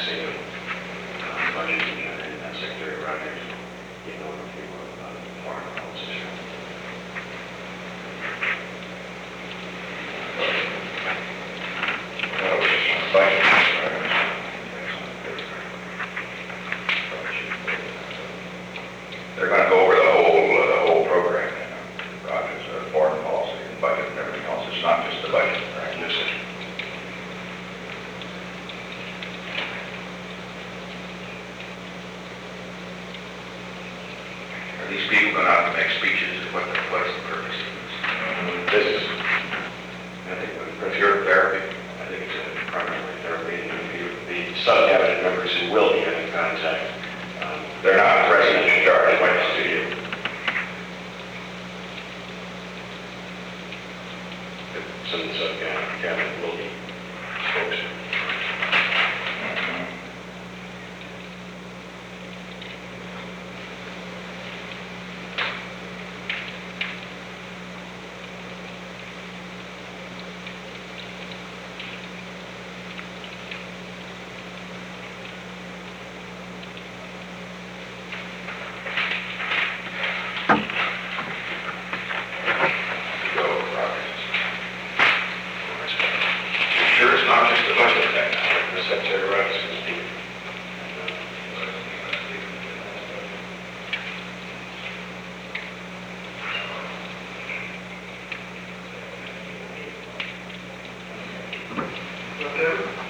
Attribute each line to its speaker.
Speaker 1: passing of budget and Secretary Rogers, you know, if you were foreign policy.
Speaker 2: They're going to go over the whole program, Rogers, foreign policy and budget and everything else. It's not just the budget, right?
Speaker 1: Yes, sir.
Speaker 2: Are these people going to have to make speeches? What's the purpose of this?
Speaker 1: This is, I think,
Speaker 2: It's your therapy.
Speaker 1: I think it's a primary therapy, and the sub-cabinet members who will be having contact.
Speaker 2: They're not the president in charge.
Speaker 1: Right to you. Some of the sub-cabinet will be folks.
Speaker 2: Go, Rogers. Sure, it's not just the budget thing now.
Speaker 1: The Secretary Rogers can speak.
Speaker 3: Okay.